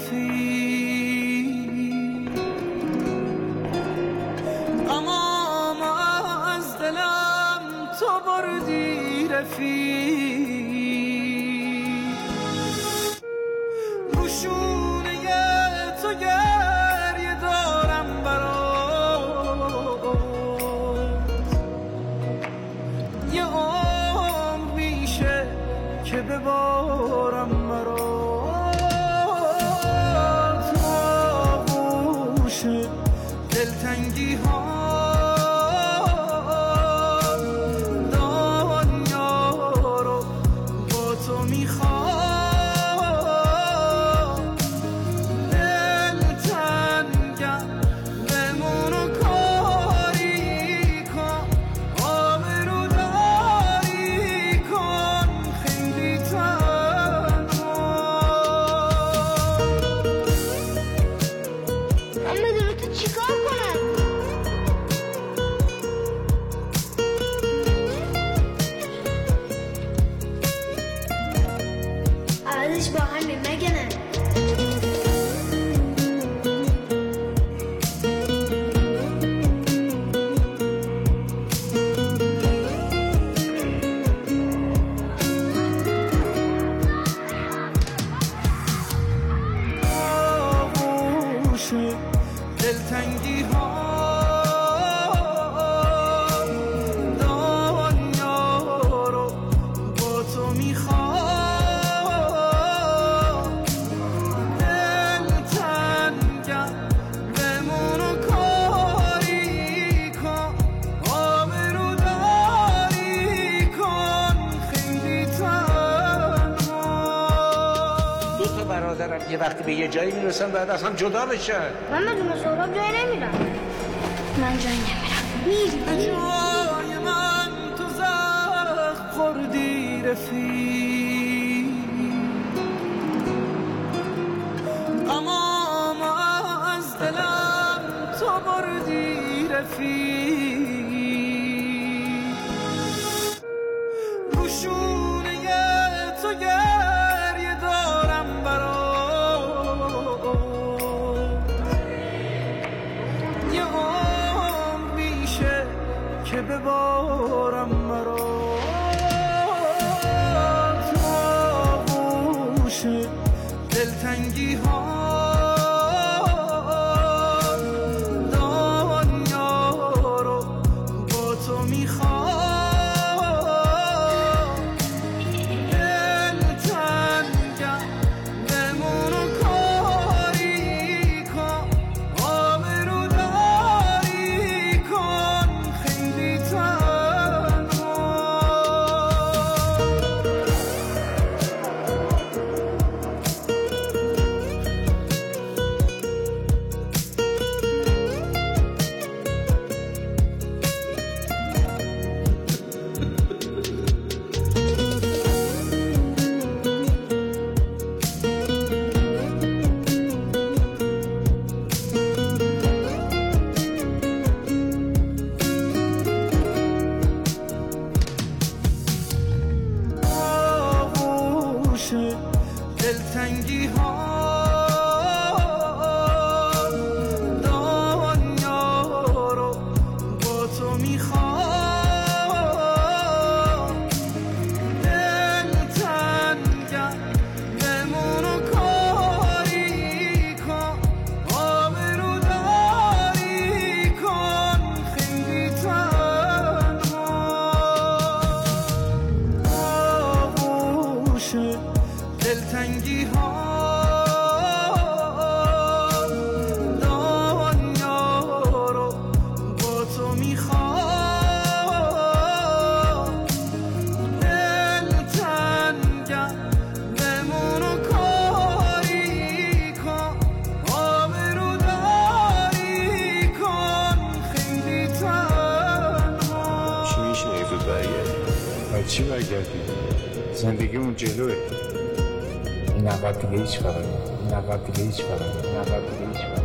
رفیق تمام از دلم تو بردی رفیق روشونه تو گریه دارم برات یه عمر میشه که ببارم مرات آغوش دلتنگی ها دنیا رو با تو میخوام دلتنگم بمونو کاری کن آبرو داری کن خیلی تنها من بدون تو چیکار کنم؟ عوضش با همین مگه نه؟ آغوش دلتنگی ها دنیا رو با تو میخوام دلتنگم بمونو کاری کن آبرو داری کن خیلی تنها دو تا برادرم یه وقتی به یه جایی میرسن بعد از هم جدا بشن. من بدون سهراب جایی نمیرم. من جایی نمیرم. میری جای من تو زخم خوردی رفیق تمام از دلم تو بردی رفیق روشونه تو گریه دارم برات یه عمر میشه که ببارم مرات آغوش دلتنگی ها دنیا رو با تو میخوام دلتنگم بمونو کاری کن آبرو داری کن خیلی تنها آغوش دلتنگی ها دنیا رو با تو میخوام دلتنگم بمونو کاری کن آبرو داری کن خیلی تنها آغوش دلتنگی ها دنیا رو با تو میخوام دلتنگم بمونو کاری کن آبرو داری کن خیلی تنها چی میشه اگه زود برگردی؟ باید چی برگردی؟ زندگی اون جلوه. این عقب دیگه هیچ خبری.